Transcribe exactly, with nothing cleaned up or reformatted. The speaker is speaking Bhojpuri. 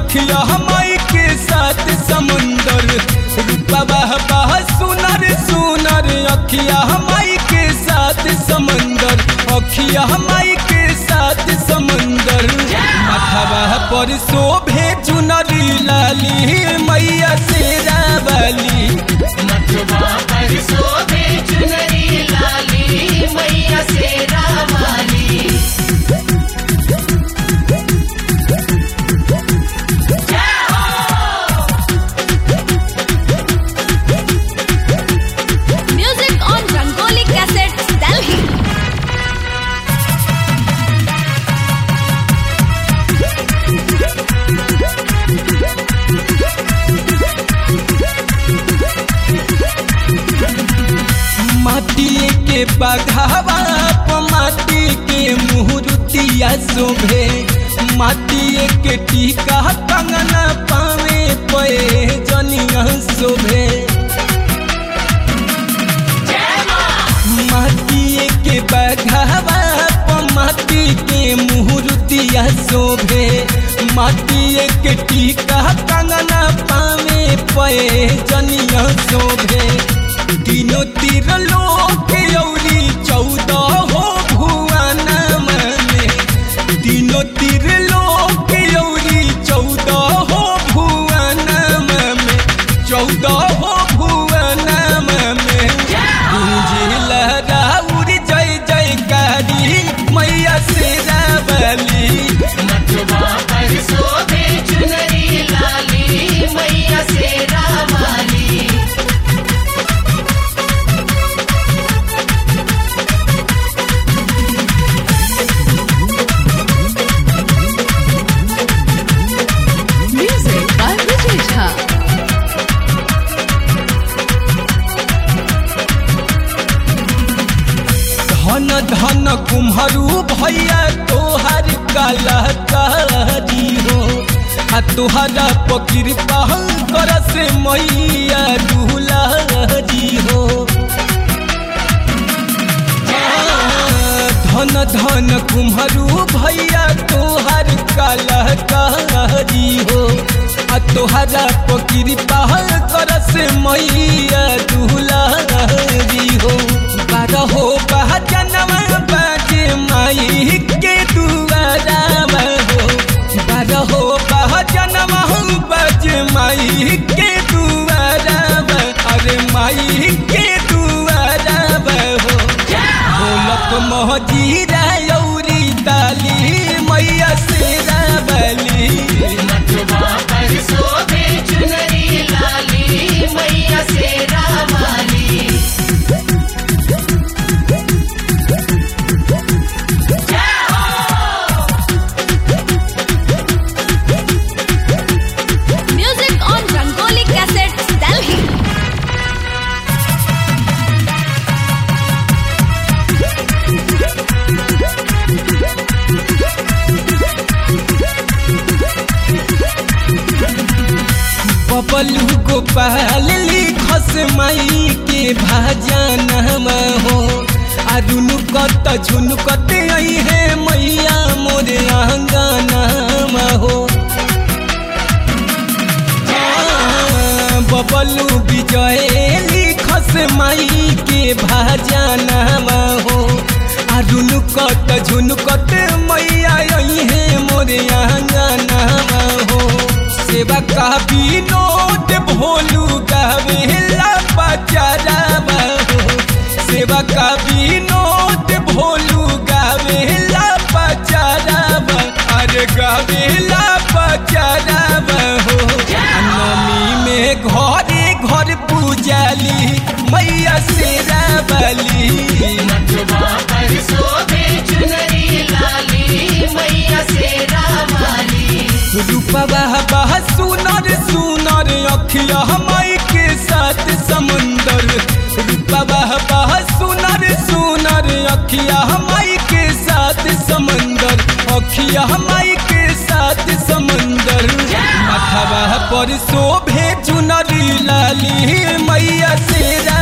अखिया माई के साथ समुंदर रूपवा बह सुनर सुनर अखिया माई के साथ समंदर अखिया माई के साथ समंदर माथवा पर शोभे चुनरी लाली मैया शेरा वाली मथुरा पर शोभे चुनरी लाली मैया शेरा वाली। Music on Rangoli Cassettes, Delhi. माटी के बघावा माटी के मुहूर्तिया शोभे माटी के टीका कंगना पावे पे जनिया शोभे माटी के बघावा माटी के मुहूर्तिया शोभे माटी के टीका कंगना पावे पे जनिया शोभे तीनों तीर लोक औरी चौदह हो भुवना में तीनों तीर लोक औरी चौदह हो भुवना में चौदह हो भुवना में गूंजिल राउर जय जयकारी मैया शेरा वाली मथुरा पर शोभे चुनरी लाली मैया शेरा वाली। Music by Vijay Jha. धन धन कुम्हरू भैया तोहर कलाकारी हो आ तोहरा पकृपा कर से मैया दुलारी हो धन धन कुम्हरू भैया तोहर कलाकारी हो आ तोहरा पकृपा कर से मैया दुलारी हो बारहो जनवा बाजे माई के दुआरा हो बारहो जनवा बाजे माई के दुआरा अरे माई के दुआरा हो ढोलक महजीरा औरी ताली मैया शेरा वाली मथुरा पर शोभे चुनरी लाली मैया शेरा वाली। Music on Rangoli Cassettes, Delhi. Bablu Gopal लिखस माई के भाजन हो आ रुनुकत झुनुकत आई है मैया मोरे आंगन हो बबलू विजय लिखस माई के भाजन हो आ रुनुकत झुनुकत मैया आई है मोरे आंगन हो सेवा का विनोद भोलू गावेला बचारा हो सेवा का विनोद भोलू गावेला बचारा अरे गावेला बचारा हो नमी में घरे घर पूजाली मैया शेरा वाली मथुरा पर शोभे चुनरी लाली मैया शेरा वाली। रूपवा बह सुनर सुनर अखिया माई के साथ समुंदर रूपवा बह सुनर सुनर अखिया माई के साथ समंदर अखिया माई के साथ समंदर माथवा पर शोभे चुनरी लाली मैया शेरा